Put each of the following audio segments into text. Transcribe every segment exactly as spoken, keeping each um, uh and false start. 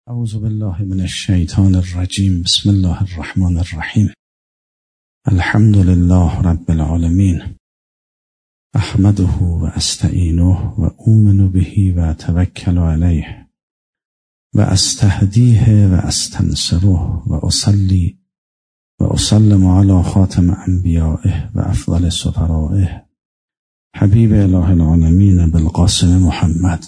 اعوذ بالله من الشیطان الرجیم. بسم الله الرحمن الرحیم. الحمد لله رب العالمین. احمده و استعینه و اؤمن به و اتوکل علیه و استهدیه و استنصره و اصلی و اسلم علی خاتم انبیائه و افضل سفرائه حبیب اله العالمین بالقاسم محمد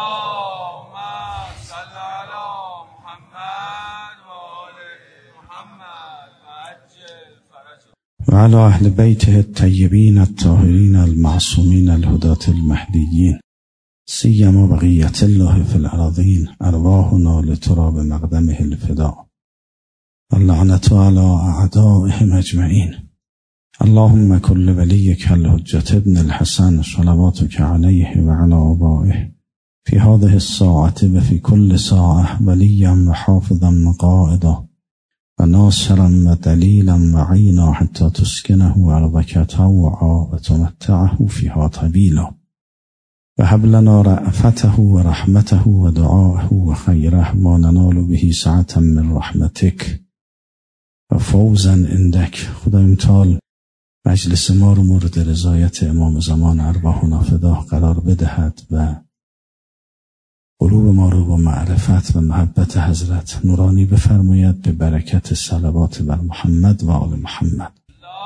و علی اهل بیته الطیبین الطاهرین المعصومین الهداة المهدیین سیما بقیة الله فی الارضین ارواحنا لتراب مقدمه الفداء اللعنة علی اعدائهم اجمعین. اللهم كل وليك الحجة ابن الحسن صلواتك عليه وعلى آبائه في هذه الساعة وفي كل ساعة وليا وحافظا وقائدا وناصرا ودليلا وعينا حتى تسكنه أرضك طوعا وتمتعه فيها طويلا وهب لنا رأفته ورحمته ودعاءه وخيره ما ننال به سعة من رحمتك و فوزا عندك. خدایم تعالی مجلس ما رو مورد رضایت امام زمان ارواحنا فدا قرار بدهد و قلوب ما رو با معرفت و محبت حضرت نورانی بفرماید به برکت صلوات بر محمد و آل محمد.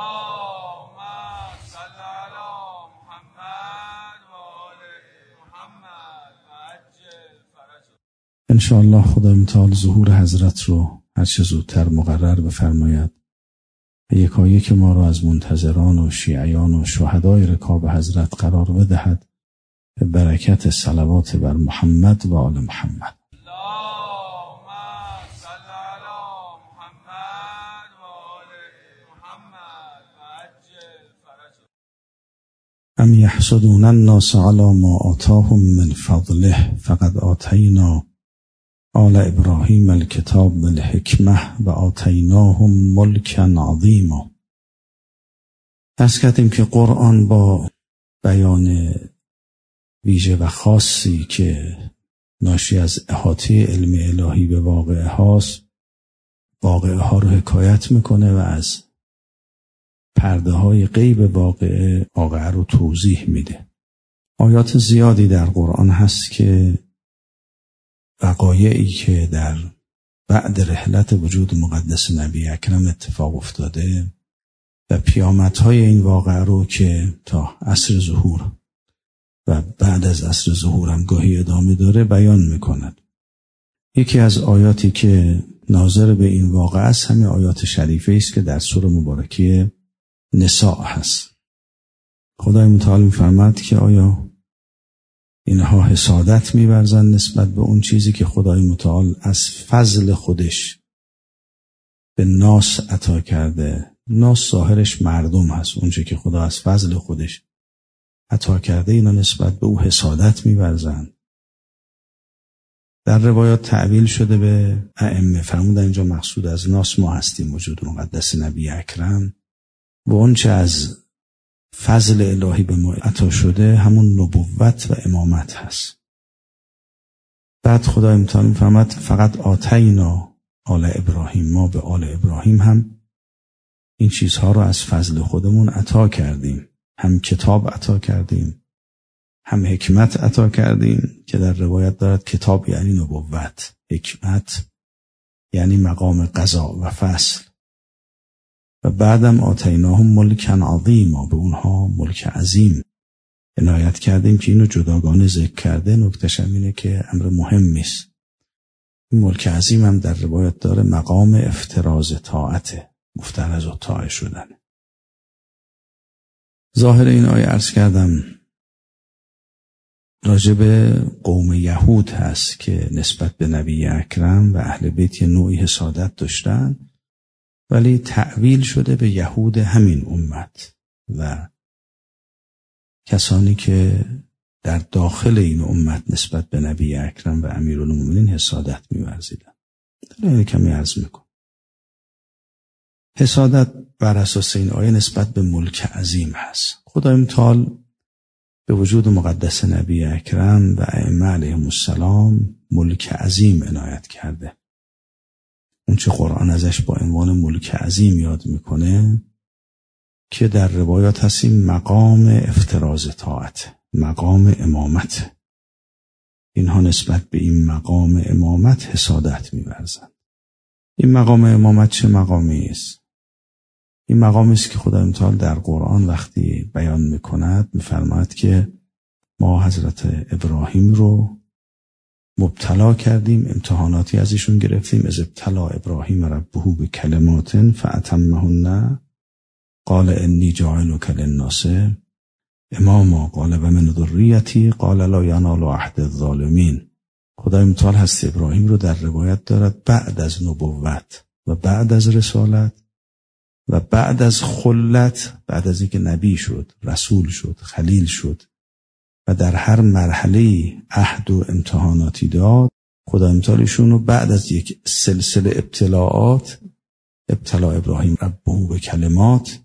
انشاءالله خدایم تعالی ظهور حضرت رو هر چه زودتر مقرر بفرماید و یکایک ما رو از منتظران و شیعیان و شهدای رکاب حضرت قرار بدهد به برکت صلوات بر محمد و آل محمد. ام یحسدون الناس علی ما آتاهم من فضله فقد آتینا آل ابراهیم الکتاب والحکمه و آتیناهم ملکا عظیما. عرض کردیم که قرآن با بیان ویژه و خاصی که ناشی از احاطه علم الهی به واقعه هاست واقعه ها رو حکایت میکنه و از پرده های غیب واقعه واقعه رو توضیح میده. آیات زیادی در قرآن هست که وقایعی که در بعد رحلت وجود مقدس نبی اکرم اتفاق افتاده و پیامدهای این واقعه رو که تا عصر ظهور و بعد از عصر ظهور هم گاهی ادامه داره بیان میکند. یکی از آیاتی که ناظر به این واقعه است همین آیات شریفه است که در سوره مبارکه نساء هست. خدای متعال میفرماد که آیا اینها حسادت می‌ورزند نسبت به اون چیزی که خدای متعال از فضل خودش به ناس عطا کرده. ناس ظاهرش مردم هست. اونچه که خدا از فضل خودش عطا کرده اینا نسبت به او حسادت می‌ورزند. در روایات تعبیل شده به ائمه فرمودن اینجا مقصود از ناس ما هستیم وجود مقدس نبی اکرم و اونچه از فضل الهی به ما عطا شده همون نبوت و امامت هست. بعد خدا امتحان می‌فرماد فقط آتینا آل ابراهیم، ما به آل ابراهیم هم این چیزها رو از فضل خودمون عطا کردیم. هم کتاب عطا کردیم، هم حکمت عطا کردیم که در روایت دارد کتاب یعنی نبوت، حکمت یعنی مقام قضا و فصل. و بعدم آتیناهم ملکا عظیما، به اونها ملک عظیم عنایت کردیم که اینو جداگانه ذکر کرده. نکتهش هم اینه که امر مهمی است. این ملک عظیم هم در روایت داره مقام افتراض طاعت، مفترض و طاعه شدن. ظاهر این آیه عرض کردم راجب قوم یهود هست که نسبت به نبی اکرم و اهل بیت نوعی حسادت داشتن، ولی تعویل شده به یهود همین امت و کسانی که در داخل این امت نسبت به نبی اکرم و امیرالمومنین حسادت می‌ورزیدن. داره کمی عرض میکن. حسادت بر اساس این آیه نسبت به ملک عظیم هست. خدای متعال به وجود مقدس نبی اکرم و ائمه علیهم السلام ملک عظیم عنایت کرده. اون چه قرآن ازش با عنوان ملک عظیم یاد میکنه که در روایات هست این مقام افتراض طاعت، مقام امامت. اینها نسبت به این مقام امامت حسادت می‌ورزند. این مقام امامت چه مقامی است؟ این مقامی است که خدای متعال در قرآن وقتی بیان می‌کند می‌فرماید که ما حضرت ابراهیم رو مبتلا کردیم، امتحاناتی از ایشون گرفتیم. از ابتلا ابراهیم ربه بکلمات فاتمهن قال انی جاعلک للناس اماما قال و من ذریتی قال لا ینال عهد الظالمین. خدای متعال هست ابراهیم رو در روایت دارد بعد از نبوت و بعد از رسالت و بعد از خلت، بعد از اینکه نبی شد، رسول شد، خلیل شد و در هر مرحله عهد و امتحاناتی داد، خدای متعال ایشون رو بعد از یک سلسله ابتلاعات، ابتلا ابراهیم ربه به کلمات،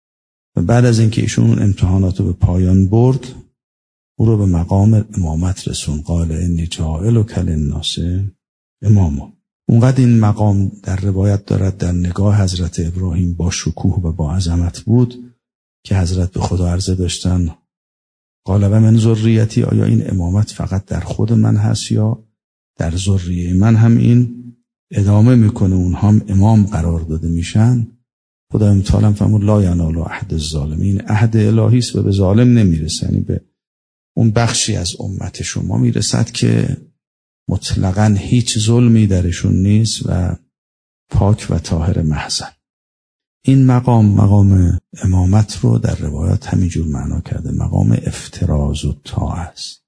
و بعد از اینکه ایشون امتحانات رو به پایان برد، او رو به مقام امامت رسون. قال انی جاعلک للناس اماما. اونقدر این مقام در روایت دارد در نگاه حضرت ابراهیم با شکوه و با عظمت بود که حضرت به خدا عرضه داشتن قال و من ذریتی، آیا این امامت فقط در خود من هست یا در ذریه من هم این ادامه میکنه، اونها هم امام قرار داده میشن؟ خدای متعال فرمود لا ینال عهد الظالمین، عهد الهی است و به ظالم نمیرسه، یعنی به اون بخشی از امت شما میرسد که مطلقاً هیچ ظلمی درشون نیست و پاک و طاهر محضن. این مقام مقام امامت رو در روایات همینجور معنا کرده، مقام افتراض و طاعه است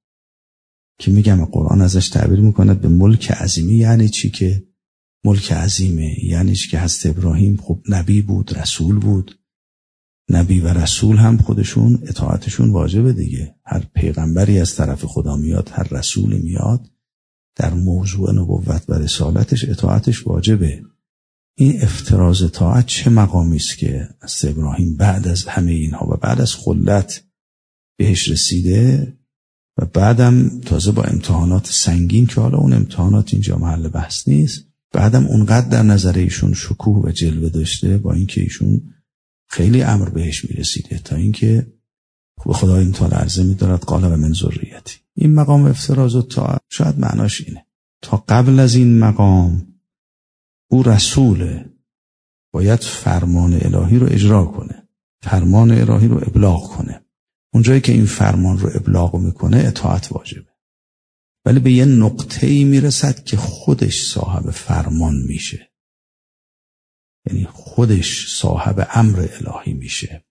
که میگم قرآن ازش تعبیر میکنه به ملک عظیمی. یعنی چی که ملک عظیمه؟ یعنی چی که حضرت ابراهیم خب نبی بود، رسول بود. نبی و رسول هم خودشون اطاعتشون واجبه دیگه. هر پیغمبری از طرف خدا میاد، هر رسولی میاد، در موضوع نبوت و رسالتش اطاعتش واجبه. این افتراض طاعت چه مقامی است که حضرت ابراهیم بعد از همه اینها و بعد از خلت بهش رسیده و بعدم تازه با امتحانات سنگین که حالا اون امتحانات اینجا محل بحث نیست، بعدم اونقدر در نظر ایشون شکوه و جلوه داشته با اینکه ایشون خیلی امر بهش میرسیده تا اینکه خب خدای متعال عرضه می‌دارد قال و من ذریتی. این مقام افتراض و طاعت شاید معناش اینه تا قبل از این مقام او رسوله، باید فرمان الهی رو اجرا کنه، فرمان الهی رو ابلاغ کنه. اونجایی که این فرمان رو ابلاغ میکنه اطاعت واجبه، ولی به یه نقطه‌ای میرسد که خودش صاحب فرمان میشه، یعنی خودش صاحب امر الهی میشه.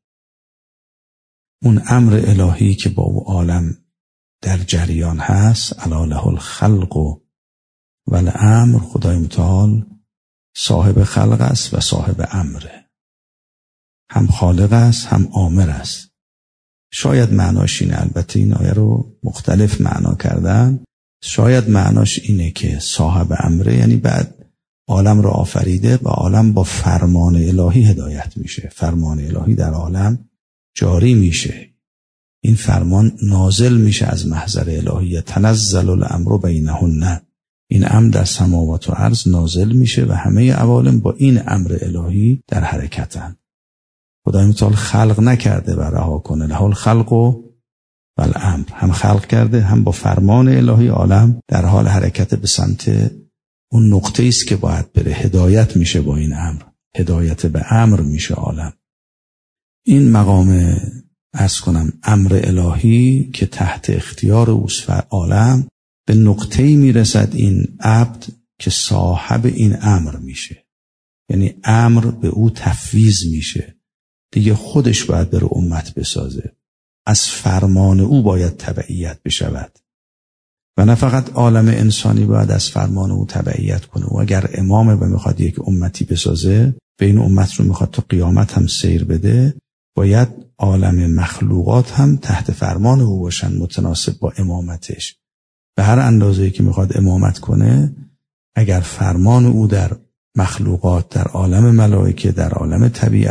اون امر الهی که با او عالم در جریان هست، الا له الخلق و الامر، خدای متعال صاحب خلق است و صاحب امره، هم خالق است هم آمر است. شاید معناش اینه، البته این آیه رو مختلف معنا کردن، شاید معناش اینه که صاحب امره یعنی بعد عالم رو آفریده و عالم با فرمان الهی هدایت میشه، فرمان الهی در عالم جاری میشه، این فرمان نازل میشه از محضر الهی، تنزل الامر بینهن، این امر در سماوات و ارض نازل میشه و همه عوالم با این امر الهی در حرکتن. خدای متعال خلق نکرده و رها کنه، له الخلق و الامر، هم خلق کرده هم با فرمان الهی عالم در حال حرکت به سمت اون نقطه است که باید بره، هدایت میشه با این امر، هدایت به امر میشه عالم. این مقام عرض کنم امر الهی که تحت اختیار اوست و عالم، به نقطه‌ای میرسد این عبد که صاحب این امر میشه، یعنی امر به او تفویض میشه دیگه، خودش باید بره امت بسازه، از فرمان او باید تبعیت بشود و نه فقط عالم انسانی باید از فرمان او تبعیت کنه. و اگر امامه و میخواد یک امتی بسازه، به این امت رو میخواد تا قیامت هم سیر بده، باید عالم مخلوقات هم تحت فرمان او باشن، متناسب با امامتش. به هر اندازه‌ای که میخواد امامت کنه، اگر فرمان او در مخلوقات، در عالم ملائکه، در عالم طبیعت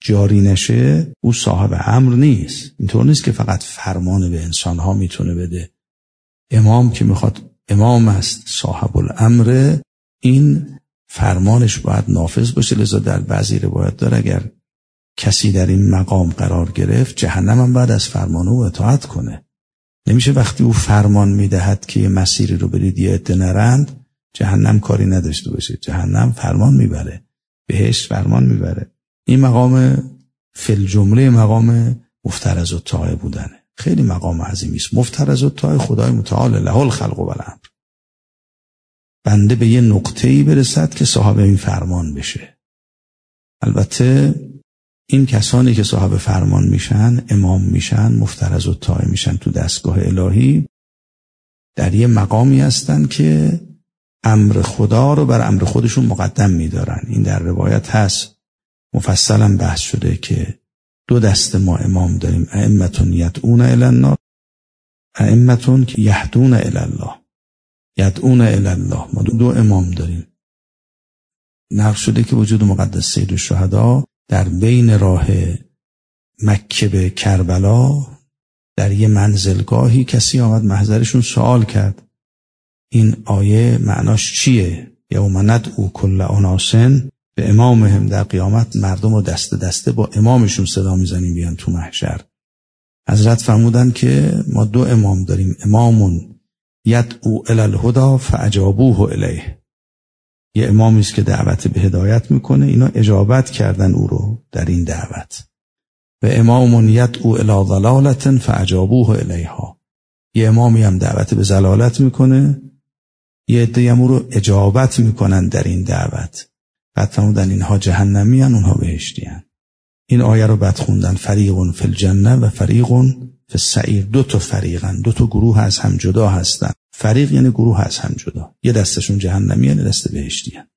جاری نشه او صاحب امر نیست. اینطور نیست که فقط فرمان به انسانها میتونه بده. امام که میخواد امام است، صاحب الامر، این فرمانش باید نافذ باشه. لذا در بعضی روایات داره اگر کسی در این مقام قرار گرفت جهنم هم بعد از فرمان او اطاعت کنه. نمیشه وقتی او فرمان میدهد که یه مسیری رو برید یه عده نرند جهنم کاری نداشته باشه. جهنم فرمان میبره، بهشت فرمان میبره. این مقام فی الجمله مقام مفترض الطاعه بودنه. خیلی مقام عظیمی است. مفترض الطاعه خدای متعال له الخلق و الامر. بنده به یه نقطه‌ای برسد که صاحب این فرمان بشه. البته این کسانی که صاحب فرمان میشن، امام میشن، مفترض الطاعه میشن تو دستگاه الهی، در یه مقامی هستن که امر خدا رو بر امر خودشون مقدم میدارن. این در روایت هست، مفصلا بحث شده که دو دسته ما امام داریم، ائمتون یدعون الی النار، ائمتون که یهدون الی الله. یدعون الی الله، ما دو, دو امام داریم. نقل شده که وجود مقدس سید الشهدا در بین راه مکه به کربلا در یه منزلگاهی کسی آمد محضرشون سوال کرد این آیه معناش چیه؟ یوم ندعو کل اناس به امامهم، در قیامت مردم رو دست دسته با امامشون صدا میزنیم بیان تو محشر. حضرت فرمودن که ما دو امام داریم، امامون یدعو الی الهدی فاجابوه الیه، یه امامی است که دعوت به هدایت میکنه، اینا اجابت کردن او رو در این دعوت. و امامون یدعو الی ضلالة فاجابوه الیها، یه امامی هم دعوت به ضلالت میکنه، یه عده هم او رو اجابت میکنن در این دعوت. بعد فرمودن اینها جهنمی هن، اونها بهشتی هن. این آیه رو بعد خوندن فریقون فی الجنه و فریقون فی السعیر. دو تا فریقن، دو تا گروه از هم جدا هستن. فریق یعنی گروه از هم جدا، یه دستشون جهنمی هن، یه دست بهشتی هن.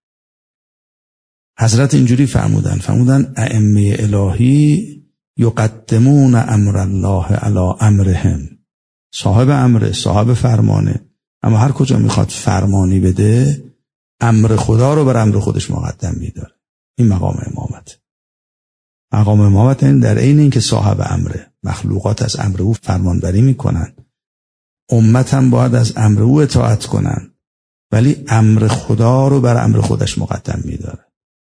حضرت اینجوری فرمودن فرمودن ائمه الهی یقدمون امر الله علی امرهم، صاحب امر، صاحب فرمانه، اما هر کجا میخواد فرمانی بده امر خدا رو بر امر خودش مقدم میداره. این مقام امامت. مقام امامت این در عین این که صاحب امره، مخلوقات از امر او فرمانبری میکنن، امت هم باید از امر او اطاعت کنن، ولی امر خدا رو بر امر خودش مقدم میداره.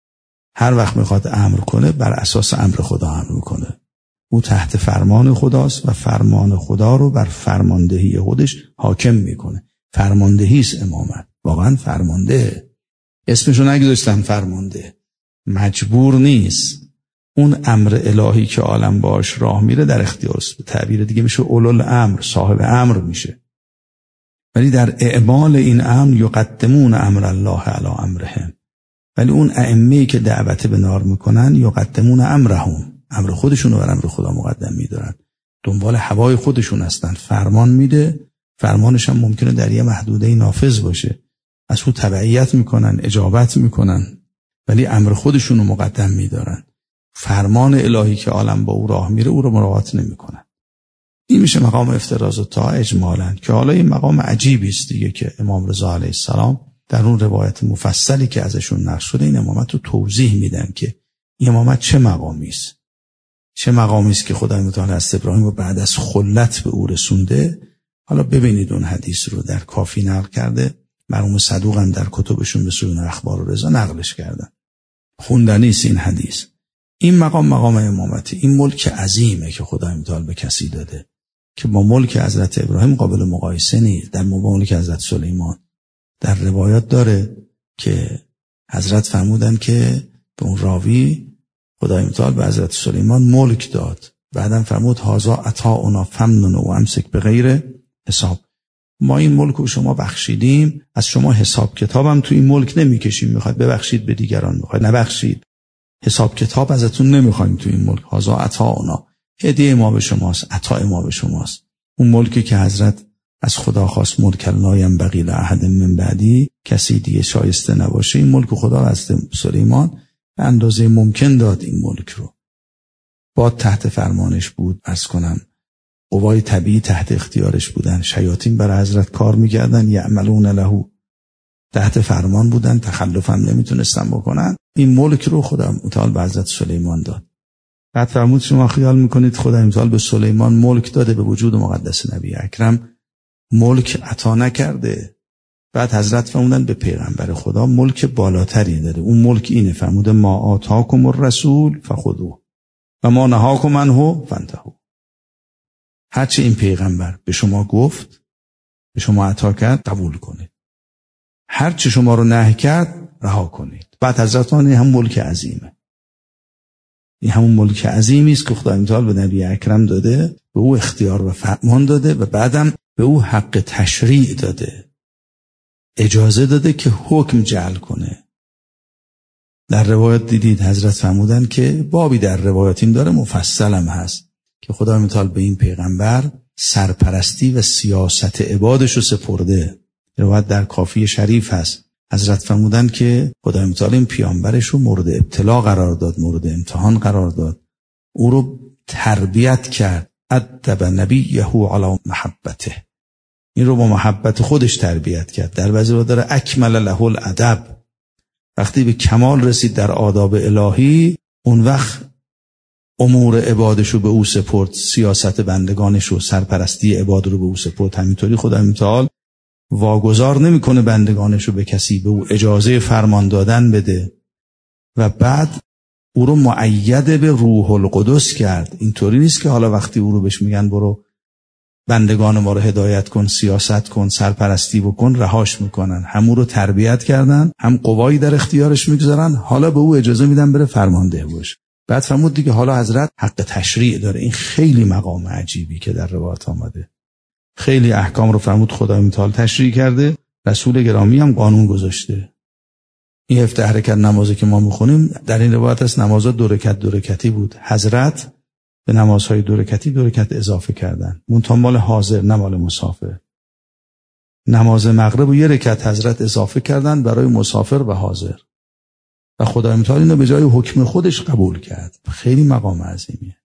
هر وقت میخواد امر کنه بر اساس امر خدا امر میکنه. او تحت فرمان خداست و فرمان خدا رو بر فرماندهی خودش حاکم میکنه. فرماندهی است امامت، واقعا فرمانده. اسمشو نگذاشتن فرمانده، مجبور نیست. اون امر الهی که عالم باش راه میره در اختیارست. به تعبیر دیگه میشه اولوالامر، صاحب امر میشه. ولی در اعمال این امر یقدمون امر الله علی امرهم، ولی اون ائمه‌ای که دعوت به نار میکنن یقدمون امرهم، امر خودشون رو بر امر خدا مقدم میدارن. دنبال هوای خودشون هستن. فرمان میده، فرمانش هم ممکنه در یه محدوده نافذ باشه، از او تبعیت میکنن، اجابت میکنن، ولی امر خودشون رو مقدم میدارن. فرمان الهی که عالم با او راه میره او رو مراعات نمیکنن. این میشه مقام افتراض الطاعه اجمالاً، که حالا این مقام عجیبی است دیگه که امام رضا علیه السلام در اون روایت مفصلی که ازشون نقل شده این امامت رو توضیح میدن که این امامت چه مقامی است. چه مقامی است که خدای متعال از ابراهیم رو بعد از خلت به او رسونده. حالا ببینید اون حدیث رو در کافی نقل کرده، مرحوم صدوق هم در کتبشون به سوی اخبار و رضا نقلش کردن. خوندنی است این حدیث. این مقام مقام امامتی، این ملک عظیمه که خدای متعال به کسی داده که با ملک حضرت ابراهیم قابل مقایسه نیست. در ملک حضرت سلیمان در روایات داره که حضرت فرمودن که به اون راوی خدای متعال به حضرت سلیمان ملک داد، بعدم فرمود هازا عطاؤنا فمنن و امسک به غیر حساب. ما این ملک رو شما بخشیدیم، از شما حساب کتابم تو این ملک نمیکشیم، میخواید ببخشید به دیگران، میخواید نبخشید، حساب کتاب ازتون نمیخوایم تو این ملک. هازا عطاؤنا، هدیه ما به شماست، عطای ما به شماست. اون ملکی که حضرت از خدا خواست ملک لا ینبغی لاحد من بعدی، کسی دیگه شایسته نباشه، این ملک خدا از سلیمان به اندازه ممکن داد. این ملک رو باد تحت فرمانش بود، عرض کنم قوای طبیعی تحت اختیارش بودن، شیاطین برای حضرت کار میکردن، یعملون له، تحت فرمان بودن، تخلف هم نمیتونستن بکنن. این ملک رو خدا متعال به حضرت سلیمان داد. بعد فرمود شما خیال میکنید خدای متعال به سلیمان ملک داده به وجود مقدس نبی اکرم ملک عطا نکرده؟ بعد حضرت فرمودن به پیغمبر خدا ملک بالاتری داره. اون ملک اینه، فرموده ما آتاکم الرسول فخذوه و ما نهاکم عنه فانتهوا. هرچه این پیغمبر به شما گفت، به شما عطا کرد، قبول کنید. هرچه شما رو نهی کرد رها کنید. بعد حضرت فرمودن این هم ملک عظیمه. این همون ملک عظیمی است که خدای متعال به نبی اکرم داده، به او اختیار و فرمان داده و بعدم به او حق تشریع داده، اجازه داده که حکم جعل کنه. در روایت دیدید حضرت فرمودن که بابی در روایت این داره، مفصلم هست، که خدای متعال به این پیغمبر سرپرستی و سیاست عبادش رو سپرده. روایت در کافی شریف هست، حضرت فرمودن که خدای متعال این پیامبرش رو مورد ابتلا قرار داد، مورد امتحان قرار داد، او رو تربیت کرد. ادب نبیه علی محبته، این رو با محبت خودش تربیت کرد. در بعضی روایات داره اکمل له الادب، وقتی به کمال رسید در آداب الهی، اون وقت امور عبادش رو به او سپرد، سیاست بندگانش رو، سرپرستی عباد رو به او سپرد. همینطوری خدای متعال واگذار نمیکنه بندگانش رو به کسی، به او اجازه فرمان دادن بده و بعد او رو مؤید به روح القدس کرد. اینطوری نیست که حالا وقتی او رو بهش میگن برو بندگان ما رو هدایت کن، سیاست کن، سرپرستی بکن، رهاش میکنن. هم او رو تربیت کردن، هم قوایی در اختیارش میگذارن، حالا به او اجازه میدن بره فرمانده باشه. بعد فرمود دیگه حالا حضرت حق تشریع داره. این خیلی مقام عجیبی که در روایات آمده. خیلی احکام رو فرمود خدای متعال تشریع کرده، رسول گرامی هم قانون گذاشته. این هفت حرکت نمازی که ما میخونیم در این روایت است، نمازها دو رکعت دو رکعتی بود. حضرت به نمازهای دو رکعتی دو رکعت اضافه کردن، منتها مال حاضر نه مال مسافر. نماز مغرب و یک رکعت حضرت اضافه کردن برای مسافر و حاضر و خدای متعال اینو به جای حکم خودش قبول کرد. خیلی مقام عظیمیه.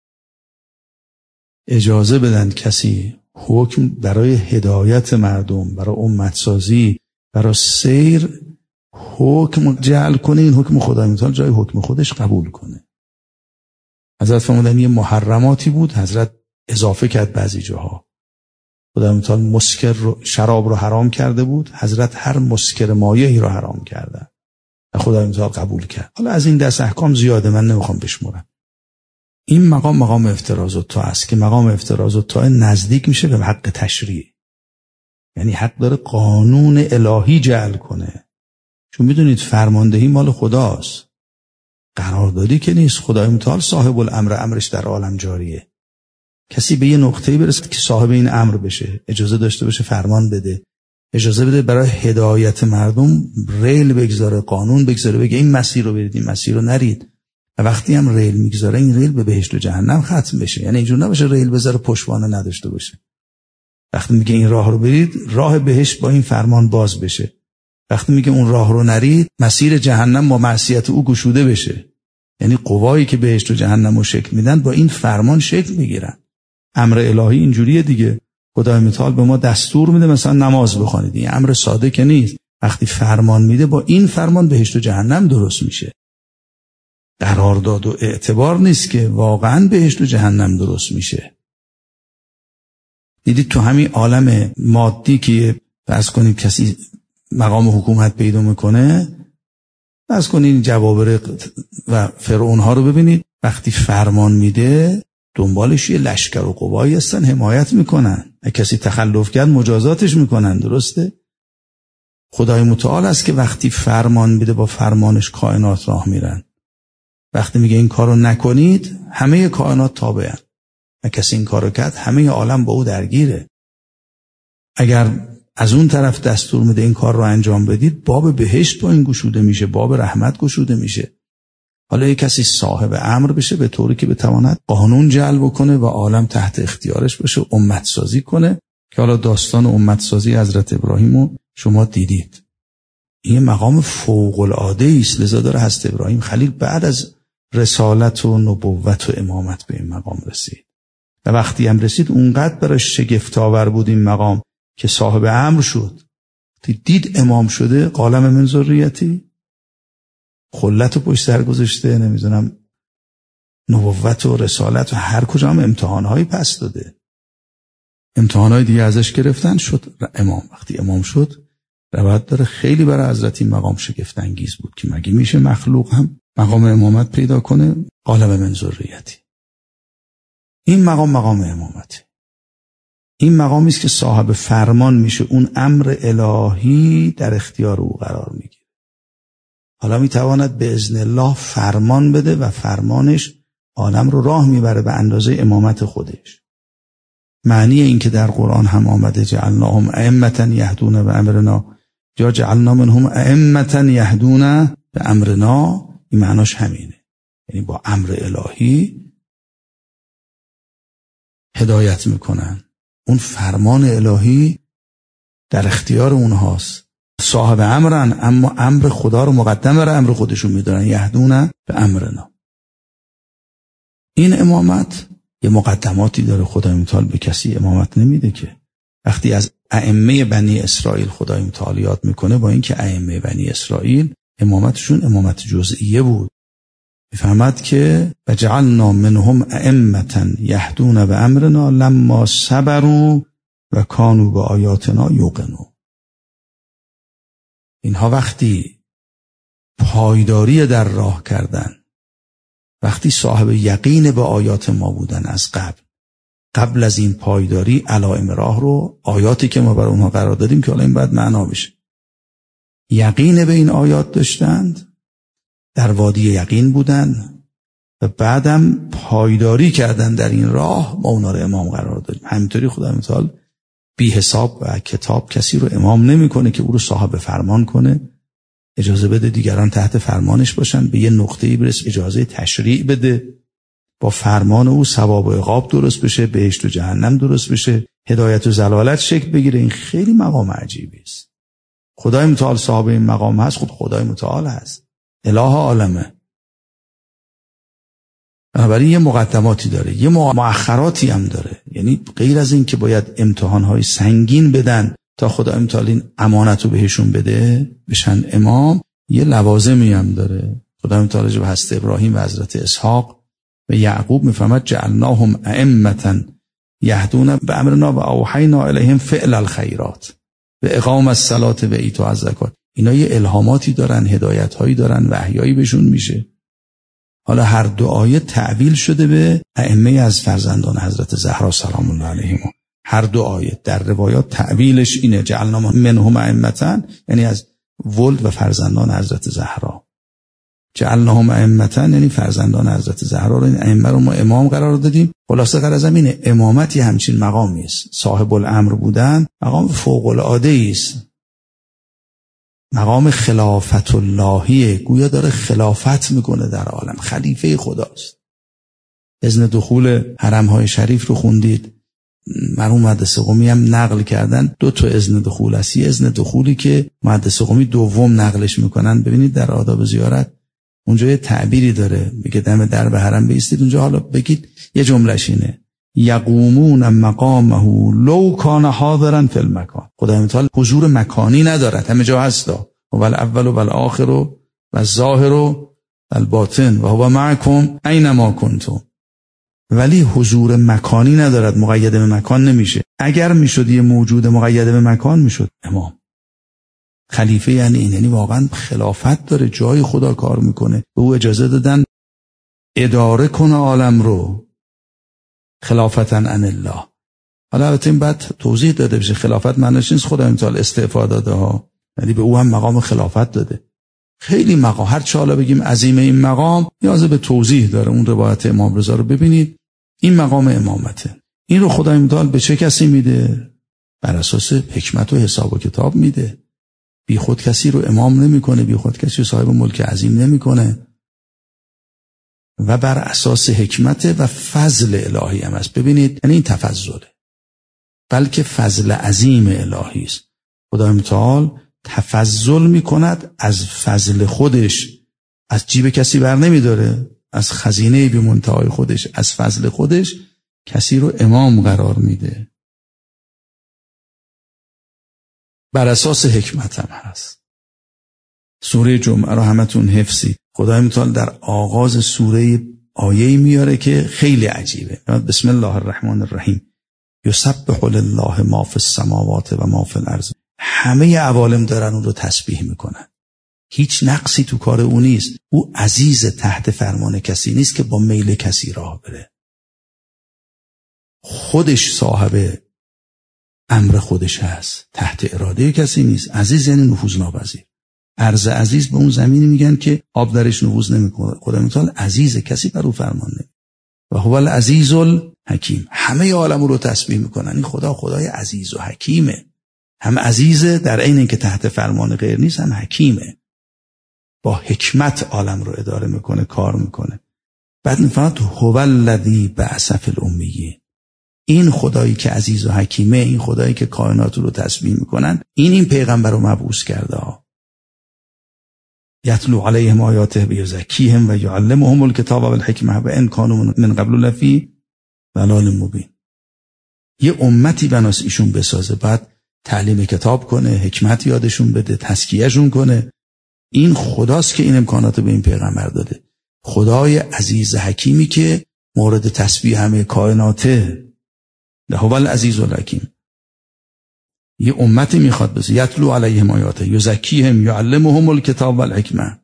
اجازه بدن کسی حکم برای هدایت مردم، برای امت سازی، برای سیر حکم جعل کنه، این حکم خدای متعال جای حکم خودش قبول کنه. حضرت فرمودن یه محرماتی بود، حضرت اضافه کرد بعضی جاها. خدای متعال مسکر رو، شراب رو حرام کرده بود، حضرت هر مسکر مایعی رو حرام کرده و خدای متعال قبول کرد. حالا از این دست احکام زیاده، من نمیخوام بشمرم. این مقام مقام افتراض الطاعه است که مقام افتراض الطاعه نزدیک میشه به حق تشریع، یعنی حق داره قانون الهی جعل کنه. چون میدونید فرماندهی مال خداست، قراردادی که نیست. خدای متعال صاحب الامر، امرش در عالم جاریه. کسی به یه نقطه‌ای برسه که صاحب این امر بشه، اجازه داشته باشه فرمان بده، اجازه بده برای هدایت مردم ریل بگذاره، قانون بگذاره، بگه این مسیر رو برید، این مسیر رو نرید. و وقتی هم ریل میگذاره، این ریل به بهشت و جهنم ختم بشه. یعنی اینجور نباشه ریل بذاره پشتوانه نداشته باشه. وقتی میگه این راه رو برید، راه بهشت با این فرمان باز بشه. وقتی میگه اون راه رو نرید، مسیر جهنم با معصیت او گشوده بشه. یعنی قوایی که بهشت و جهنم رو شکل میدن با این فرمان شکل میگیرن. امر الهی اینجوریه دیگه. خدای متعال به ما دستور میده مثلا نماز بخونید. این امر ساده که نیست. وقتی فرمان میده، با این فرمان بهشت و جهنم درست میشه. قرارداد و اعتبار نیست که واقعا بهشت و جهنم درست میشه. دیدید تو همین عالم مادی که فرض کنید کسی مقام حکومت پیدا میکنه، فرض کنید جبابره و فرعون ها رو ببینید، وقتی فرمان میده دنبالش یه لشکر و قوایی هستن حمایت میکنن. کسی تخلف کرد مجازاتش میکنن. درسته؟ خدای متعال است که وقتی فرمان میده با فرمانش کائنات راه میرن. وقتی میگه این کارو نکنید، همه کائنات تابعن. و کسی این کارو کرد، همه عالم با او درگیره. اگر از اون طرف دستور میده این کار رو انجام بدید، باب بهشت با این گشوده میشه، باب رحمت گشوده میشه. حالا یک کسی صاحب امر بشه به طوری که بتواند قانون جعل بکنه و عالم تحت اختیارش بشه، امت سازی کنه، که حالا داستان امت سازی حضرت ابراهیم رو شما دیدید. این مقام فوق العاده است. لذا داره حضرت ابراهیم خلیل بعد از رسالت و نبوت و امامت به این مقام رسید. و وقتی هم رسید اونقدر براش شگفت‌آور بود این مقام که صاحب امر شد. دید امام شده، قال من ذریتی، خلت و پشت سر گذاشته، نمیدونم نبوت و رسالت و هر کجا هم امتحانهایی پس داده. امتحانهای دیگه ازش گرفتن، شد امام. وقتی امام شد روایت داره خیلی برای حضرت این مقام شگفت انگیز بود که مگه میشه مخلوق هم مقام امامت پیدا کنه؟ قال و من ذریتی. این مقام مقام امامته. این مقامی است که صاحب فرمان میشه، اون امر الهی در اختیار او قرار میگیره. حالا میتواند به اذن الله فرمان بده و فرمانش عالم رو راه میبره به اندازه امامت خودش. معنی این که در قرآن هم آمده جعلناهم ائمة یهدون بامرنا یا جعلنا منهم ائمة یهدون بامرنا، این معناش همینه، یعنی با امر الهی هدایت میکنن. اون فرمان الهی در اختیار اونهاست، صاحب امرن، اما امر خدا رو مقدم بر امر خودشون میدونن. یهدون بامرنا. این امامت یه مقدماتی داره. خدای متعال به کسی امامت نمیده که. وقتی از ائمه بنی اسرائیل خدای متعال یاد میکنه، با اینکه ائمه بنی اسرائیل امامتشون امامت جزئیه بود، میفهمد که وجعلنا منهم ائمة یهدون بامرنا لما صبروا و کانوا بآیاتنا یوقنون. اینها وقتی پایداری در راه کردن، وقتی صاحب یقین به آیات ما بودن از قبل، قبل از این پایداری علائم راه رو، آیاتی که ما برای اونها قرار دادیم که حالا این باید معنا بشه، یقین به این آیات داشتند، در وادی یقین بودن و بعدم پایداری کردن در این راه، ما اونا رو امام قرار دادیم. همینطوری خدا متعال بی حساب و کتاب کسی رو امام نمیکنه که او رو صاحب فرمان کنه، اجازه بده دیگران تحت فرمانش باشن، به یه نقطه‌ای برس اجازه تشریع بده، با فرمان او ثواب و عقاب درست بشه، بهشت و جهنم درست بشه، هدایت و ضلالت شکل بگیره. این خیلی مقام عجیبی است. خدای متعال صاحب این مقام هست، خود خدای متعال هست، اله عالمه. بنابراین یه مقدماتی داره، یه مؤخراتی هم داره. یعنی غیر از این که باید امتحانهای سنگین بدن تا خدای متعال این امانت رو بهشون بده بشن امام، یه لوازمی هم داره. خدای متعال به حضرت ابراهیم و حضرت اسحاق و یعقوب میفهمد جعلناهم ائمة یهدون بامرنا و اوحینا الیهم فعل الخیرات و اقام الصلاة و ایتاء الزکات. اینا یه الهاماتی دارن، هدایت‌هایی دارن، وحیایی بهشون میشه. حالا هر دو آیه تعبیل شده به ائمه از فرزندان حضرت زهرا سلام الله علیهم. هر دو آیه در روایات تعبیلش اینه جعلنا منهم ائمة، یعنی از ولد و فرزندان حضرت زهرا. جعلناهم ائمة یعنی فرزندان حضرت زهرا رو، این ائمه رو ما امام قرار دادیم. خلاصه غرضم اینه امامت یه همچین مقامی است. صاحب الامر بودن مقام فوق العاده است. مقام خلافت اللهیه، گویا داره خلافت میکنه در عالم، خلیفه خداست. اذن دخول حرمهای شریف رو خوندید، مرحوم مهندس قمی هم نقل کردن دو تا اذن دخول است. یه اذن دخولی که مهندس قمی دوم نقلش میکنن، ببینید در آداب زیارت اونجا یه تعبیری داره، میگه دم در به حرم بایستید، اونجا حالا بگید یه جملهش اینه یقومون مقامه لو کان حاضرا فی المکان. خدای متعال حضور مکانی ندارد، همه جا هستا، و الاول و الاخر و الظاهر و الباطن و هو معکم اینما کنتم. ولی حضور مکانی ندارد، مقید به مکان نمیشه. اگر میشد یه موجود مقید به مکان میشد امام. خلیفه یعنی این، یعنی واقعا خلافت داره، جای خدا کار میکنه، به او اجازه دادن اداره کنه عالم رو، خلافتا عن الله. حالا البته این بعد توضیح داده بشه خلافت معنیش نیست خدا متعال استعفا داده ها، یعنی به او هم مقام خلافت داده. خیلی مقام، هر چه حالا بگیم عظیم این مقام نیاز به توضیح داره. اون روایت امام رضا رو ببینید، این مقام امامته. این رو خدای متعال به چه کسی میده؟ بر اساس حکمت و حساب و کتاب میده. بی خود کسی رو امام نمیکنه، بی خود کسی رو صاحب ملک عظیم نمیکنه، و بر اساس حکمت و فضل الهی هم است. ببینید یعنی این تفضله، بلکه فضل عظیم الهی است. خدای متعال تفضل میکند از فضل خودش، از جیب کسی بر نمیداره، از خزینه بی منتهای خودش، از فضل خودش کسی رو امام قرار میده. بر اساس حکمت هم هست. سوره جمعه رو همتون حفظید. خدای متعال در آغاز سوره آیه‌ای میاره که خیلی عجیبه. بسم الله الرحمن الرحیم. یسبح لله ما فی السماوات و ما فی الارض. همه عوالم دارن اون رو تسبیح میکنن. هیچ نقصی تو کار او نیست. او عزیز، تحت فرمان کسی نیست که با میل کسی راه بره. خودش صاحب امر خودش هست، تحت اراده کسی نیست. عزیز یعنی نفوذ ناپذیر. ارض عزیز به اون زمینی میگن که آب درش نفوذ نمیکنه. خدا متعال عزیز، کسی بر او فرمان نمیکنه. و هو العزیز الحکیم. همه عالم رو تسبیح میکنن. این خدا خدای عزیز و حکیمه. هم عزیزه در عین اینکه تحت فرمان غیر نیست، هم حکیمه. با حکمت عالم رو اداره میکنه، کار میکنه. بعد میفرماد هو الذی بعث فی الامیین. این خدایی که عزیز و حکیمه، این خدایی که کائنات رو تسبیح میکنن، این این پیغمبر رو مبعوث کرده ها. یتلو علیهم آیاته و یزکیهم و یعلمهم الکتاب و الحکمه و ان کانوا من قبل لفی ضلال مبین. یه امتی بناس ایشون بسازه، بعد تعلیم کتاب کنه، حکمت یادشون بده، تزکیهشون کنه. این خداست که این امکانات به این پیغمبر داده. خدای عزیز حکیمی که مورد تسبیح همه کائناته. هو العزیز الحکیم. یه امتی میخواد بسه یتلو علیهم آیاته یزکیهم یعلمهم الکتاب و الحکمه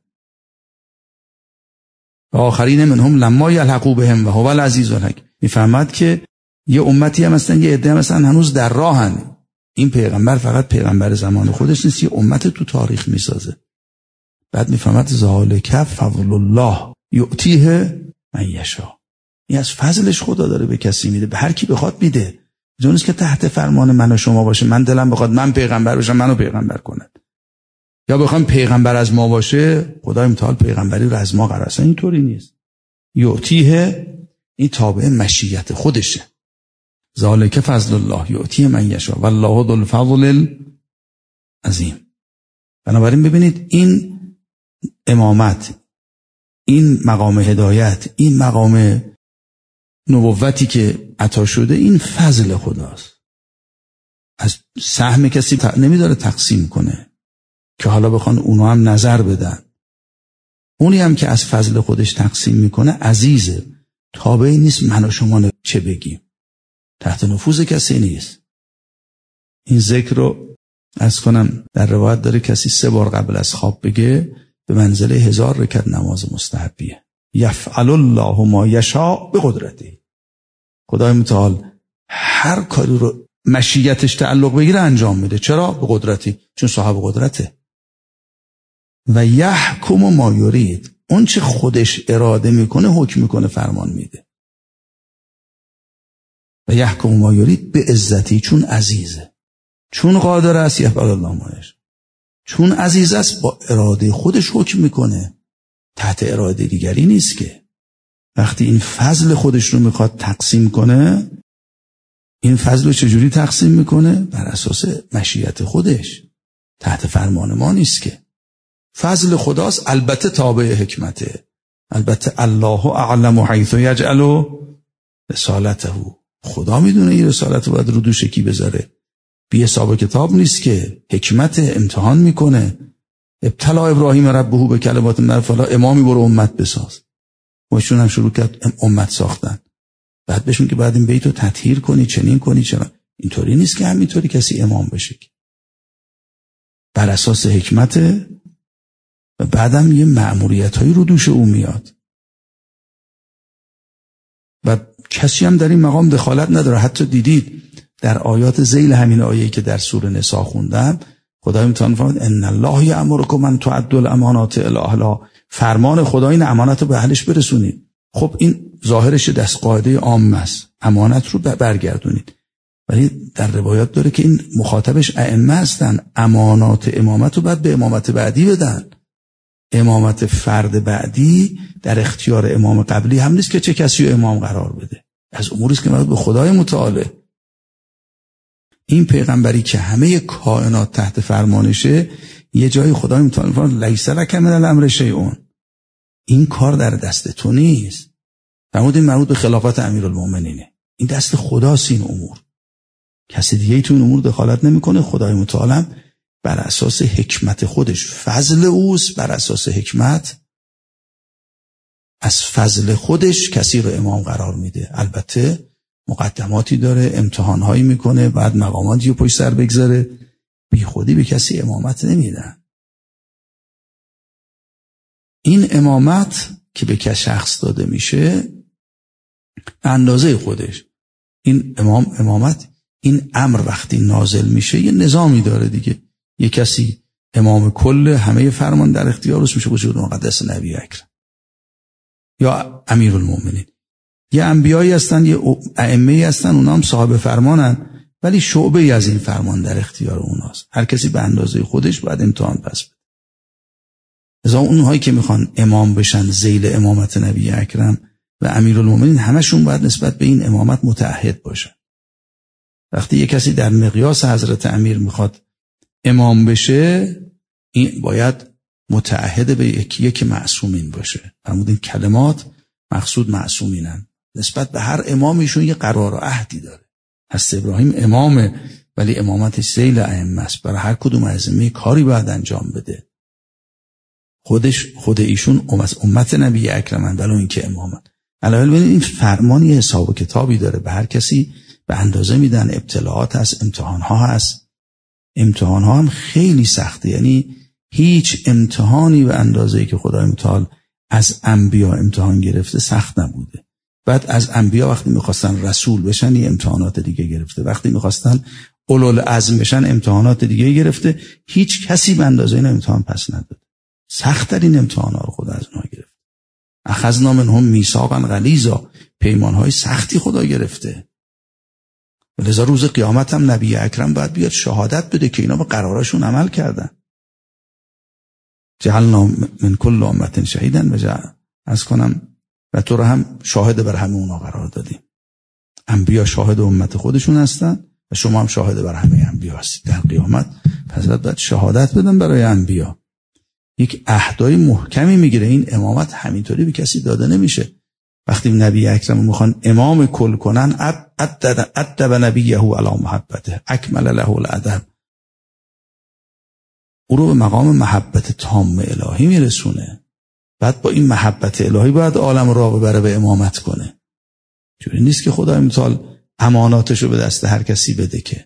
و آخرین منهم لما یلحقوا بهم و هو العزیز الحکیم. میفهمد که یه امتی هم هستن، یه عده هم هستن هنوز در راهن. این پیغمبر فقط پیغمبر زمان خودش نیست، یه امت تو تاریخ میسازه. بعد میفهمد ذالک فضل الله یؤتیه من یشاء. این از فضلش خدا داره به کسی میده، به هر کی بخواد میده. جونیست که تحت فرمان من و شما باشه، من دلم بخواد من پیغمبر باشم منو پیغمبر کند، یا بخوام پیغمبر از ما باشه خدای متعال پیغمبری رو از ما قرار است. اینطوری نیست. یؤتیه این تابع مشیت خودشه. ذالک فضل الله یؤتیه من یشاء والله ذو الفضل العظیم. بنابراین ببینید این امامت، این مقام هدایت، این مقام نبوتی که عطا شده، این فضل خداست. از سهم کسی نمیداره تقسیم کنه که حالا بخوان اونا هم نظر بدن. اونی هم که از فضل خودش تقسیم میکنه عزیزه، تابعی نیست من و شما چه بگیم، تحت نفوذ کسی نیست. این ذکر رو از کنم در روایت داره کسی سه بار قبل از خواب بگه به منزله هزار رکعت نماز مستحبیه. یفعل الله ما یشاء به قدرته. خدای متعال هر کاری رو مشیتش تعلق بگیره انجام میده. چرا؟ به قدرتی، چون صاحب قدرته. و یحکم ما یرید. اون چه خودش اراده میکنه حکم میکنه، فرمان میده. و یحکم ما یرید به عزتی، چون عزیزه، چون قادر است. یفعل الله ما یشاء، چون عزیز است با اراده خودش حکم میکنه، تحت اراده دیگری نیست. که وقتی این فضل خودش رو میخواد تقسیم کنه، این فضل رو چجوری تقسیم میکنه؟ بر اساس مشیت خودش، تحت فرمان ما نیست. که فضل خداست، البته تابع حکمته. البته الله اعلم حیث یجعل رسالته. خدا میدونه این رسالت رو باید رو دوش کی بذاره. بی حساب کتاب نیست، که حکمت امتحان میکنه. ابتلا ابراهیم ربه به کلمات من فلا امامی برو امت بساز. وشون هم شروع کرد امت ساختن. بعد بهشون که بعد این بیتو تطهیر کنی، چنین کنی، چرا؟ اینطوری نیست که همینطوری کسی امام بشه. بر اساس حکمت و بعدم یه مأموریت هایی رو دوش او میاد. و کسی هم در این مقام دخالت نداره. حتی دیدید در آیات ذیل همین آیه‌ای که در سوره نساء خوندم، خدای متعال فرمود ان الله یأمرکم ان تؤدوا الامانات الی اهلها. فرمان خدا این امانت رو به اهلش برسونید. خب این ظاهرش دست قاعده عام است، امانت رو برگردونید. ولی در روایات داره که این مخاطبش ائمه هستن. امانات امامت رو بعد به امامت بعدی بدن. امامت فرد بعدی در اختیار امام قبلی هم نیست که چه کسی رو امام قرار بده. از اموری است که مربوط به خدای متعاله. این پیغمبری که همه کائنات تحت فرمانشه، یه جایی خدای متعال فرمود لیس لک من الامر شیء. این کار در دست تو نیست. فرمود این مربوط به خلافت امیرالمومنینه. این دست خداست. این امور کسی دیگه تو این امور دخالت نمیکنه. خدای متعال بر اساس حکمت خودش، فضل اوست، بر اساس حکمت از فضل خودش کسی رو امام قرار میده. البته مقدماتی داره، امتحانهایی میکنه، بعد مقاماتی رو پشت سر بگذاره. بی خودی به کسی امامت نمیدن. این امامت که به کسی شخص داده میشه اندازه خودش. این امام امامت این امر وقتی نازل میشه یه نظامی داره دیگه. یه کسی امام کل همه فرمان در اختیارش میشه وجود مقدس نبی اکرم یا امیرالمومنین. یه انبیایی هستن، یه ائمه‌ای هستن، اونا هم صاحب فرمانن، ولی شعبه‌ای از این فرمان در اختیار اوناست. هر کسی به اندازه خودش باید امتحان پس بده. لذا اونهایی که میخوان امام بشن ذیل امامت نبی اکرم و امیرالمومنین همشون باید نسبت به این امامت متعهد باشن. وقتی یک کسی در مقیاس حضرت امیر میخواد امام بشه، این باید متعهد به یکی یک معصومین باشه. فرمودین کلمات مقصود معصومینن. نسبت به هر امامیشون یه قرار و عهدی داره. حضرت ابراهیم امامه ولی امامتش ذیل ائمه است. برای هر کدوم از ائمه کاری باید انجام بده. خودش خود ایشون امت نبی اکرمن ولو این که امامن. علاوه بر این فرمانی حساب و کتابی داره، به هر کسی به اندازه میدن. ابتلاعات هست، امتحان ها هست. امتحان ها هم خیلی سخته، یعنی هیچ امتحانی به اندازه‌ای که خدای متعال از انبیا امتحان گرفته سخت نبوده. بعد از انبیا وقتی میخواستن رسول بشن یه امتحانات دیگه گرفته، وقتی میخواستن اولوالعزم بشن امتحانات دیگه گرفته. هیچ کسی به اندازه این امتحان پس نداد. سخت ترین امتحانا رو خدا از اونها گرفت. اخذنا منهم میثاقا غلیظا، پیمانهای سختی خدا گرفته. لذا روز قیامت هم نبی اکرم باید بیاد شهادت بده که اینا به قرارشون عمل کردن. جعلنا من کل امت شهیدا و جعل از کنم و تو رو هم شاهد بر همه اونا قرار دادیم. انبیا شاهد امت خودشون هستن و شما هم شاهد بر همه انبیا هستید در قیامت. پس باید شهادت بدن برای انبیا. یک عهدای محکمی میگیره. این امامت همینطوری به کسی داده نمیشه. وقتی نبی اکرم میخوان امام کل کنن، ادب نبیه علی محبته اکمل له الادب، او رو به مقام محبت تام الهی میرسونه. بعد با این محبت الهی باید عالم را ببره به امامت کنه. جوری نیست که خدای متعال اماناتشو به دست هر کسی بده که.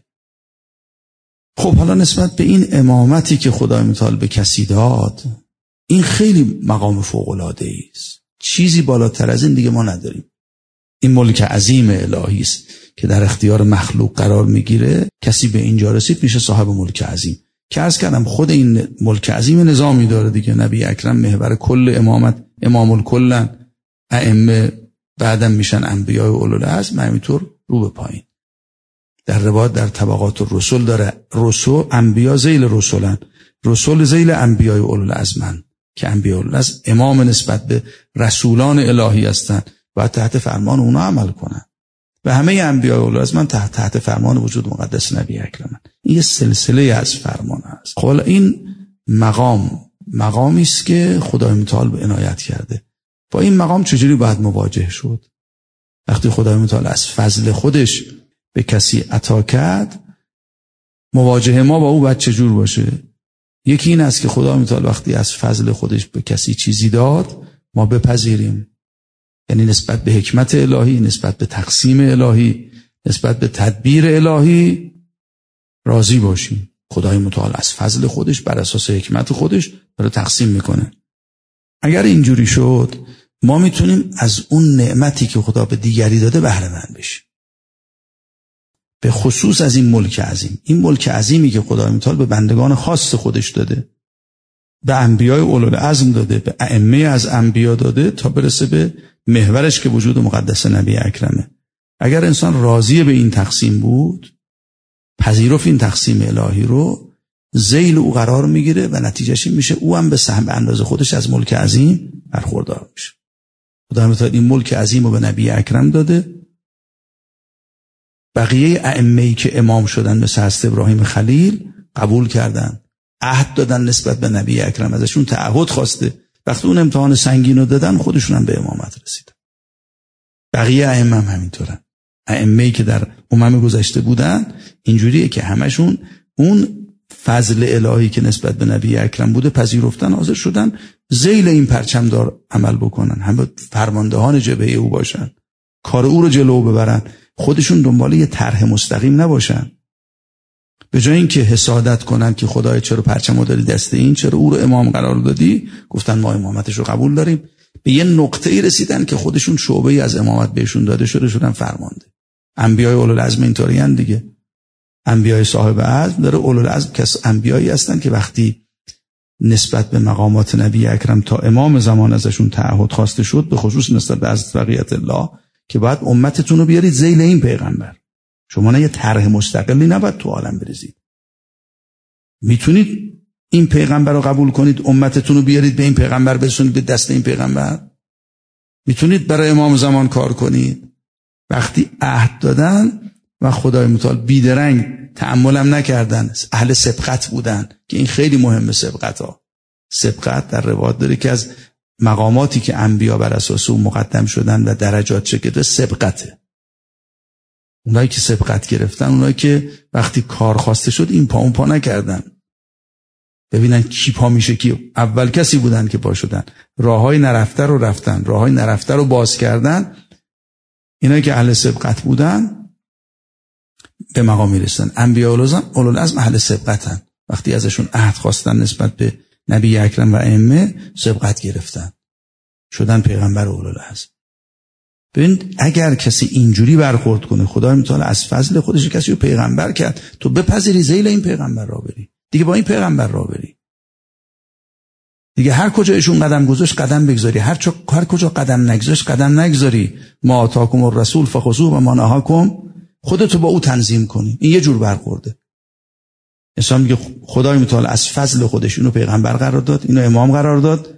خب حالا نسبت به این امامتی که خدای متعال به کسی داد، این خیلی مقام فوق‌العاده است. چیزی بالاتر از این دیگه ما نداریم. این ملک عظیم الهی است که در اختیار مخلوق قرار میگیره. کسی به اینجا رسید میشه صاحب ملک عظیم. که عرض کردم خود این ملک عظیم نظامی داره دیگه. نبی اکرم محور کل امامت، امام الکلن، ائمه بعدم میشن انبیاء و اولوالعزم، همینطور رو به پایین. در روایت در طبقات الرسل داره رسول انبیا ذیل رسولن، رسول ذیل انبیاء و اولوالعزمن، که انبیاء اولوالعزم امام نسبت به رسولان الهی هستند، باید تحت فرمان اونا عمل کنن. و همه انبیاء و اولوالعزم تحت تحت فرمان وجود مقدس نبی اکرم. این یه سلسله از فرمان است. خب این مقام مقامی است که خدای متعال به عنایت کرده. با این مقام چجوری باید مواجه شد؟ وقتی خدای متعال از فضل خودش به کسی عطا کرد، مواجهه ما با او باید چجور باشه؟ یکی این است که خدای متعال وقتی از فضل خودش به کسی چیزی داد، ما بپذیریم. یعنی نسبت به حکمت الهی، نسبت به تقسیم الهی، نسبت به تدبیر الهی راضی باشیم. خدای متعال از فضل خودش بر اساس حکمت خودش داره تقسیم میکنه. اگر اینجوری شد، ما میتونیم از اون نعمتی که خدا به دیگری داده بهره مند بشیم. به خصوص از این ملک عظیم. این ملک عظیمی که خدای متعال به بندگان خاص خودش داده، به انبیاء اولوالعزم داده، به ائمه از انبیا داده، تا برسه به محورش که وجود مقدس نبی اکرمه. اگر انسان راضی به این تقسیم بود، پذیرفت این تقسیم الهی رو، ذیل او قرار میگیره و نتیجهش این میشه او هم به سهم اندازه خودش از ملک عظیم برخوردار میشه. خدای متعال این ملک عظیم رو به نبی اکرم داده. بقیه ائمه‌ای که امام شدن مثل حضرت ابراهیم خلیل قبول کردن، عهد دادن نسبت به نبی اکرم، ازشون تعهد خواسته. وقتی اون امتحان سنگین رو دادن، خودشون هم به امامت رسیدن. بقیه ائمه هم همینطورن. ائمه‌ای که در امم گذشته بودن اینجوریه که همشون اون فضل الهی که نسبت به نبی اکرم بوده پذیرفتن، حاضر شدن ذیل این پرچمدار عمل بکنن، همه فرماندهان جبهه او باشن، کار او رو جلو ببرن، خودشون دنبال یه طرح مستقیم نباشن. به جای اینکه حسادت کنن که خدای چرا پرچمو دادی دست این، چرا او رو امام قرار دادی، گفتن ما امامتش رو قبول داریم. به یه نقطه‌ای رسیدن که خودشون شعبه‌ای از امامت بهشون داده شده، شدن فرمانده. انبیای اولوالعزم اینطورین دیگه. انبیای صاحب عزم داره، اولوالعزم کس انبیایی هستن که وقتی نسبت به مقامات نبی اکرم تا امام زمان ازشون تعهد خواسته شد، به خصوص نسبت به حضرت بقیت الله، که باید امتتون رو بیارید ذیل این پیغمبر. شما نه یه طرح مستقلی نباید تو عالم بریزید. میتونید این پیغمبر رو قبول کنید، امتتون رو بیارید به این پیغمبر برسونید، به دست این پیغمبر. میتونید برای امام زمان کار کنید. وقتی عهد دادن و خدای متعال بیدرنگ تأملم نکردن، اهل سبقت بودن که این خیلی مهمه. سبقت ها، سبقت در روایت داره که از مقاماتی که انبیا بر اساس اون مقدم شدن و درجات چکیده سبقته. اونایی که سبقت گرفتن، اونایی که وقتی کار خواسته شد این پا اون پا نکردن، ببینن کی پا میشه کی. اول کسی بودن که پا شدن، راههای نرفته رو رفتن، راههای نرفته رو باز کردن. اینایی که اهل سبقت بودن به مقام میرسن. انبیاء اولوالعزم اهل سبقتن، وقتی ازشون عهد خواستن نسبت به نبی اکرم و ائمه سبقت گرفتن، شدن پیغمبر اولوالعزم. ببین اگر کسی اینجوری برخورد کنه، خدای متعال از فضل خودش کسی رو پیغمبر کرد، تو بپذیری ذیل این پیغمبر را بری، دیگه با این پیغمبر را بری، دیگه هر کجا ایشون قدم گذاشت قدم بگذاری، هر چا هر کجا قدم نگذاشت قدم نگذاری. ما آتاکم الرسول فخذوه و ما نهاکم، خودتو با او تنظیم کنی. این یه جور برخورده. انسان میگه خدای متعال از فضل خودش اینو پیغمبر قرار داد، اینو امام قرار داد،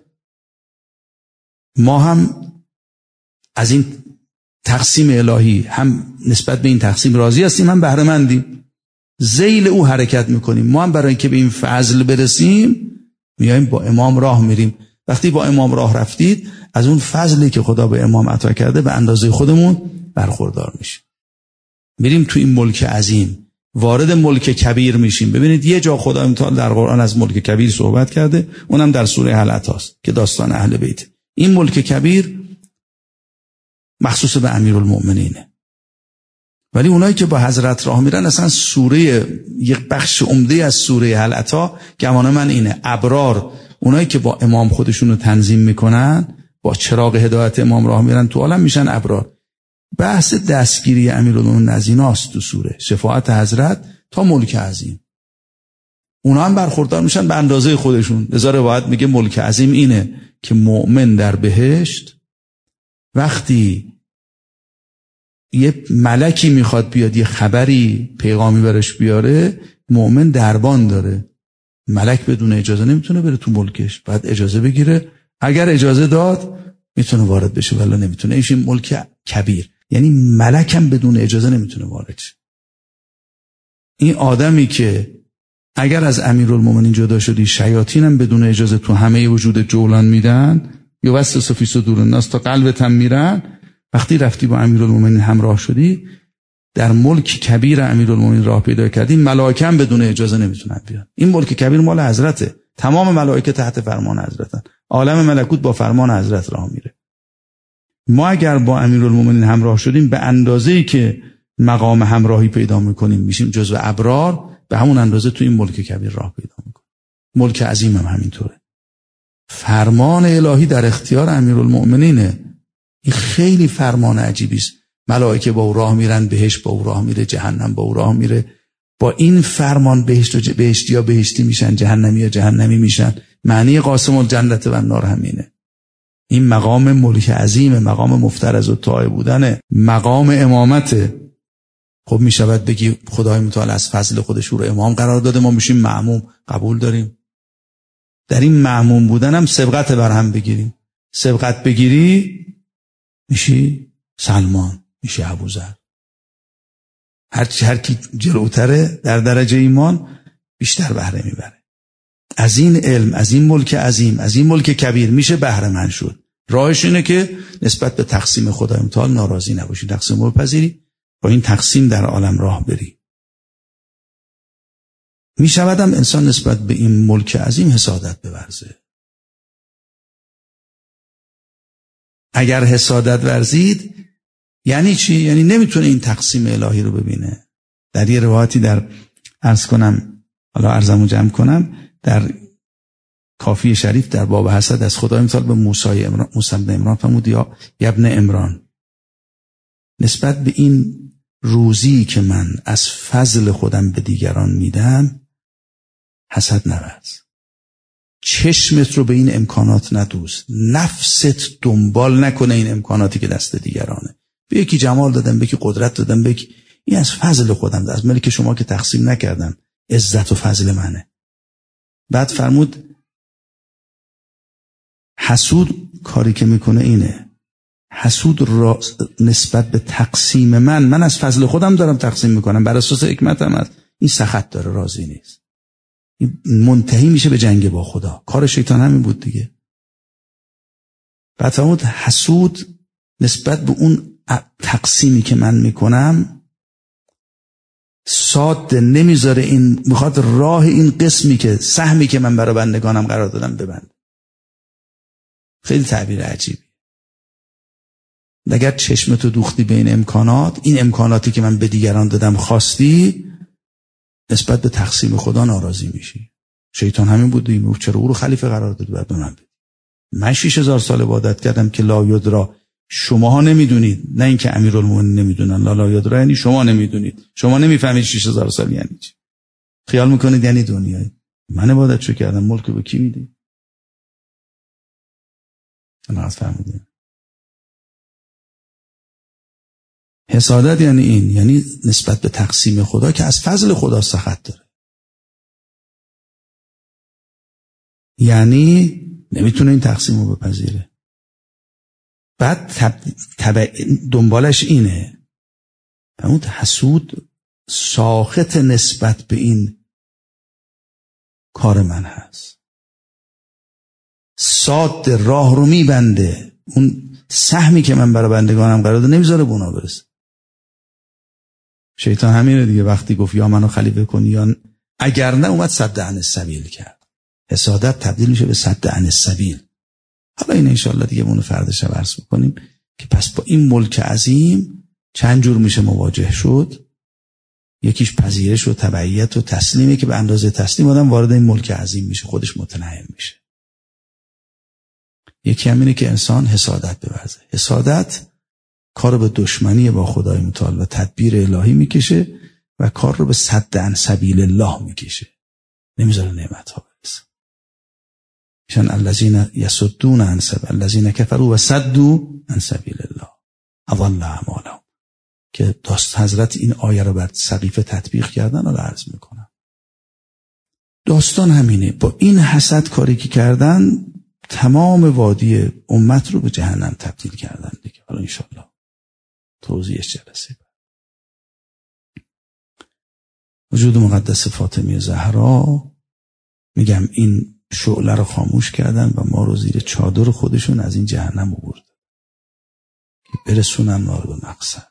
ما هم از این تقسیم الهی هم نسبت به این تقسیم راضی هستیم، هم بهره مندیم، ذیل او حرکت میکنیم. ما هم برای اینکه به این فضل برسیم میایم با امام راه میریم. وقتی با امام راه رفتید، از اون فضلی که خدا به امام عطا کرده به اندازه خودمون برخوردار میشیم، میریم تو این ملک عظیم، وارد ملک کبیر میشیم. ببینید یه جا خدا متعال در قرآن از ملک کبیر صحبت کرده، اونم در سوره هل اتاست که داستان اهل بیت. این ملک کبیر مخصوص به امیرالمؤمنینه، ولی اونایی که با حضرت راه میرن اصلا سوره، یک بخش عمده از سوره هل اتا گمان من اینه، ابرار، اونایی که با امام خودشون رو تنظیم میکنن، با چراغ هدایت امام راه میرن تو عالم، میشن ابرار. بحث دستگیری امیرالمؤمنین از ایناست تو سوره، شفاعت حضرت تا ملک عظیم. اونا هم برخوردار میشن به اندازه خودشون. لذا روایت میگه ملک عظیم اینه که مؤمن در بهشت وقتی یه ملکی میخواد بیاد یه خبری پیغامی برش بیاره، مؤمن دربان داره، ملک بدون اجازه نمیتونه بره تو ملکش، باید اجازه بگیره. اگر اجازه داد میتونه وارد بشه، ولی نمیتونه. این ملک کبیر، یعنی ملک هم بدون اجازه نمیتونه وارد شه. این آدمی که اگر از امیرالمومنین جدا شدی، شیاطین هم بدون اجازه تو همه وجود جولان میدن، یا وسوسه فی صدور الناس، تا قلبت هم میرن. وقتی رفتی با امیرالمومنین همراه شدی، در ملک کبیر امیرالمومنین راه پیدا کردی، ملائکه هم بدون اجازه نمیتونن بیان. این ملک کبیر مال حضرته، تمام ملائکه تحت فرمان حضرتن، عالم ملکوت با فرمان حضرت راه میره. ما اگر با امیرالمومنین همراه شدیم، به اندازه‌ای که مقام همراهی پیدا میکنیم میشیم جزو ابرار، به همون اندازه تو این ملک کبیر راه پیدا میکنیم. ملک عظیم هم همینطوره. فرمان الهی در اختیار امیرالمومنینه. این خیلی فرمان عجیبی است. ملائکه با او راه میرن، بهشت با او راه میره، جهنم با او راه میره. با این فرمان بهشت و بهشتی یا بهشتی میشن، جهنمی یا جهنمی میشن. معنی قاسم الجنت و النار همینه. این مقام ملک عظیم، مقام مفترض و طاعه بودن، مقام امامته. خب میشود بگی خدای متعال از فضل خودش رو امام قرار داده، ما میشیم معموم، قبول داریم. در این معموم بودن هم سبقت بر هم بگیریم. سبقت بگیری میشی سلمان، میشی ابوذر. هر هر کی جلوتره در درجه ایمان بیشتر بهره میبره. از این علم، از این ملک عظیم، از این ملک کبیر میشه بهره مند شد. راهش اینه که نسبت به تقسیم خدای متعال ناراضی نباشی، تقسیم رو بپذیری، با این تقسیم در عالم راه بری. میشودم انسان نسبت به این ملک عظیم حسادت بورزه. اگر حسادت ورزید یعنی چی؟ یعنی نمیتونه این تقسیم الهی رو ببینه. در یه روایتی در عرض کنم، حالا عرضمو جمع کنم، در کافی شریف در باب حسد از خدای مثال به موسی امران موسی بن عمران فرمود یا ابن عمران، نسبت به این روزی که من از فضل خودم به دیگران میدم حسد نورز. چشمت رو به این امکانات ندوز، نفست دنبال نکنه این امکاناتی که دست دیگرانه. به یکی جمال دادم، به یکی قدرت دادم، به یکی، این از فضل خودم ده، از ملک شما که تقسیم نکردم، عزت و فضل منه. بعد فرمود حسود کاری که میکنه اینه، حسود را نسبت به تقسیم من، من از فضل خودم دارم تقسیم میکنم، بر اساس حکمتم هست، این سخط داره، راضی نیست، این منتهی میشه به جنگ با خدا. کار شیطان همین بود دیگه. بعد فرمود حسود نسبت به اون تقسیمی که من میکنم ساد نمیذاره، این میخواد راه این قسمی که سهمی که من برای بندگانم قرار دادم ببند. خیلی تعبیر عجیبی. اگر چشمتو دوختی بین امکانات، این امکاناتی که من به دیگران دادم خواستی، نسبت به تقسیم خدا ناراضی میشی. شیطان همین بود دیگه، چرا او رو خلیفه قرار دادی بعد به من بدی؟ من شش هزار سال عبادت کردم که لا یدرا، شماها نمیدونید، نه اینکه امیرالمومنین نمیدونن، لا لا یدرا یعنی شما نمیدونید، شما نمیفهمید شش هزار سال یعنی چی. خیال میکنید یعنی دنیایی. من عبادتشو کردم، ملک به کی میدی؟ انا فهمیدین؟ حسادت یعنی این، یعنی نسبت به تقسیم خدا که از فضل خدا سخط داره، یعنی نمیتونه این تقسیم رو بپذیره. بعد تب... تب... دنبالش اینه، همون حسود ساخط نسبت به این کار من هست، ساد راه رو میبنده، اون سهمی که من برای بندگانم قرار دادم نمیذاره به اونا برسه. شیطان همینه دیگه، وقتی گفت یا منو خلیفه کنی یا اگر نه، اومد صد عن السبیل کرد. حسادت تبدیل میشه به صد عن السبیل. حالا این انشالله دیگه اونو فردا شب عرض میکنیم که پس با این ملک عظیم چند جور میشه مواجه شد. یکیش پذیرش و تبعیت و تسلیمه که به اندازه تسلیم آدم وارد این ملک عظیم میشه، خودش متنعم میشه. یکی همینه که انسان حسادت بورزه. حسادت کار به دشمنی با خدای متعال و تدبیر الهی میکشه و کار رو به صد عن سبیل الله میکشه، نمیذاره نعمت ها برسه. ایشان الذین یصدون عن سبیل الذین کفروا و صدوا عن سبیل الله اضل اعمالهم، که داست حضرت این آیه رو بر سقیفه تطبیق کردن رو عرض میکنم. داستان همینه، با این حسد کاری که کردن تمام وادی امت رو به جهنم تبدیل کردن دیگه. حالا انشالله توضیحش جلسه بعد. وجود مقدس فاطمه زهرا، میگم این شعله رو خاموش کردن و ما رو زیر چادر خودشون از این جهنم آورد که برسونن ما رو به مقصد.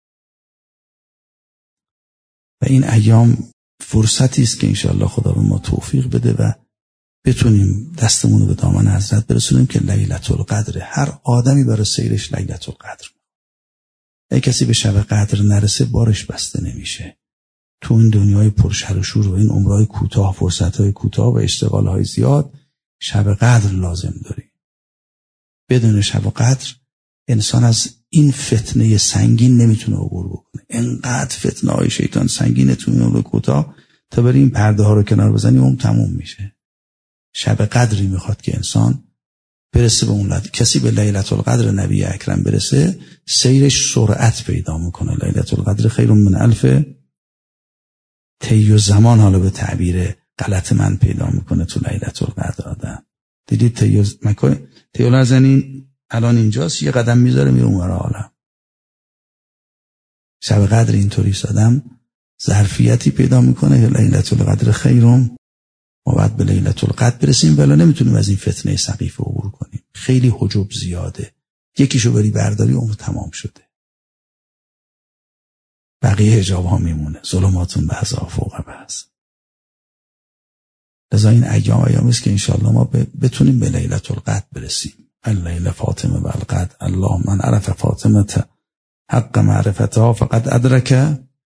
و این ایام فرصتی است که انشالله خدا به ما توفیق بده و بتونیم دستمون رو به دامن حضرت برسونیم که لیلة القدر. هر آدمی برای سیرش لیلة القدر. اگه کسی به شب قدر نرسه بارش بسته نمیشه. تو این دنیای پرشر و شور و این عمرهای کوتاه، فرصتهای کوتاه و اشتغالهای زیاد، شب قدر لازم داری. بدون شب قدر انسان از این فتنه سنگین نمیتونه عبور بکنه. انقدر فتنه های شیطان سنگینه تو این عمر کوتاه، تا بری این پرده ها رو کنار بزنی اون تموم میشه. شب قدری میخواد که انسان برسه به اون لحظه. کسی به لیلة القدر نبی اکرم برسه سیرش سرعت پیدا میکنه. لیلة القدر خیر من الف طی زمان، حالا به تعبیر غلط من پیدا میکنه تو لیلة القدر آدم. دیدید طی مکان طی الازنین الان اینجاست، یه قدم میذاره میره اونور عالم. شب قدر اینطوری آدم ظرفیتی پیدا میکنه که لیلة القدر خیرم، ما باید به لیلة القدر برسیم ولی نمیتونیم از این فتنه سقیفه عبور کنیم. خیلی حجب زیاده، یکیشو بری برداری اون تمام شده، بقیه حجاب ها میمونه. ظلماتون بعضا فوق بعض. لذا این ایام ایامی است که انشالله ما بتونیم به لیلة القدر برسیم. الليل فاطمه و القدر الله من عرف فاطمه حق معرفتها فقد ادرک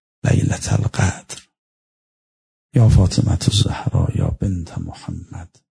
لیلة القدر. یا فاطمه الزهرا یا بنت محمد